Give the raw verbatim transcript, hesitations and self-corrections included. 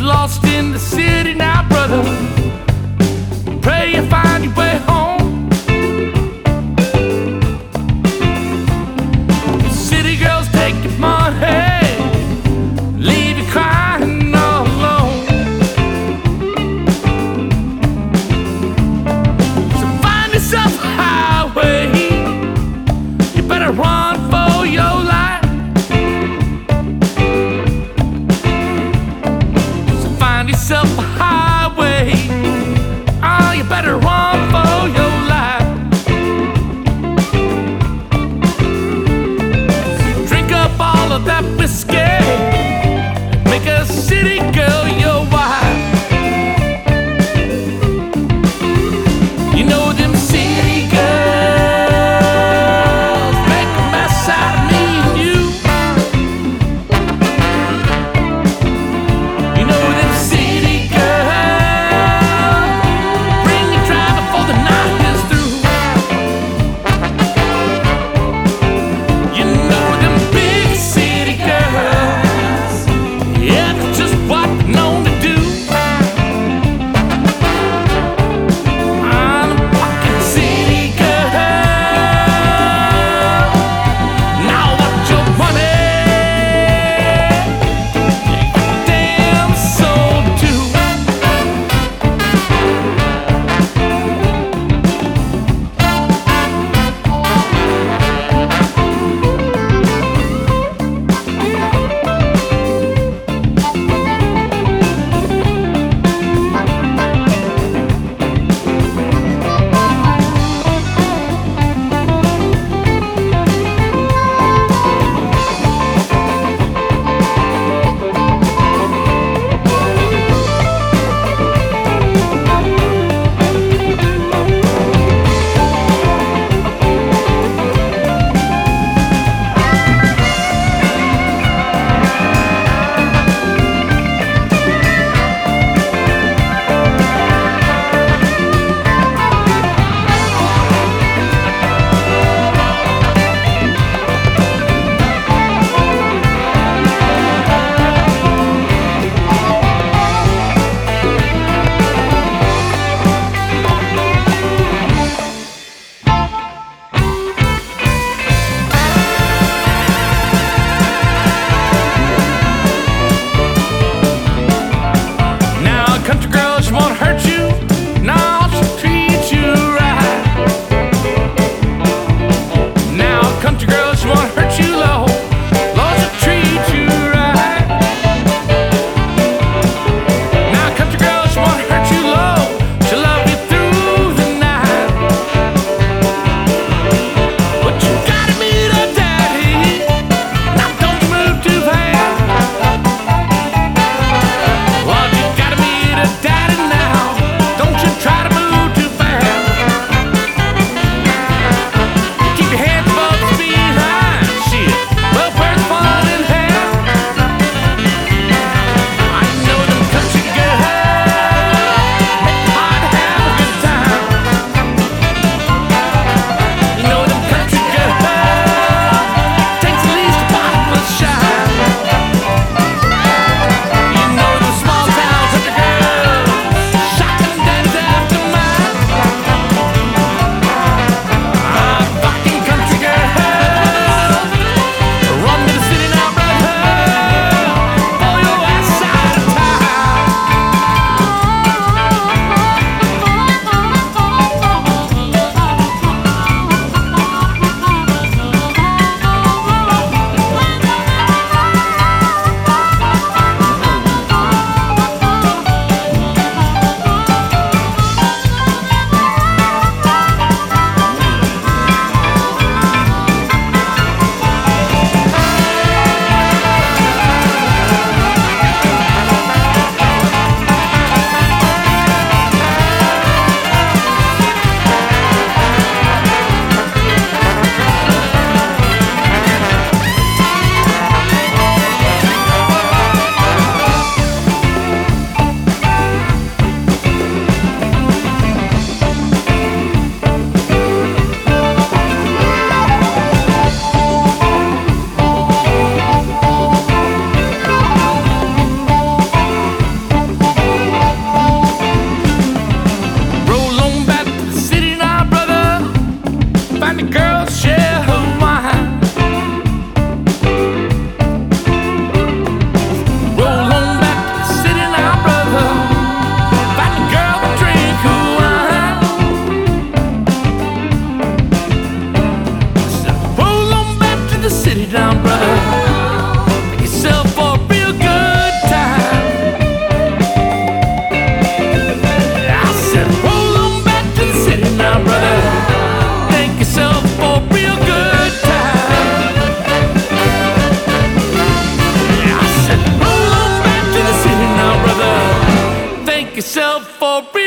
lost in the city now, brother. Pray you find your way home. City girls take your money, leave you crying all alone. So find yourself a highway, you better run for your life. So find yourself a highway, oh, you better run for your life. Drink up all of that whiskey, make a city girl your wife. You know them city girls make a mess out of me and you. You know them city girls yourself for real.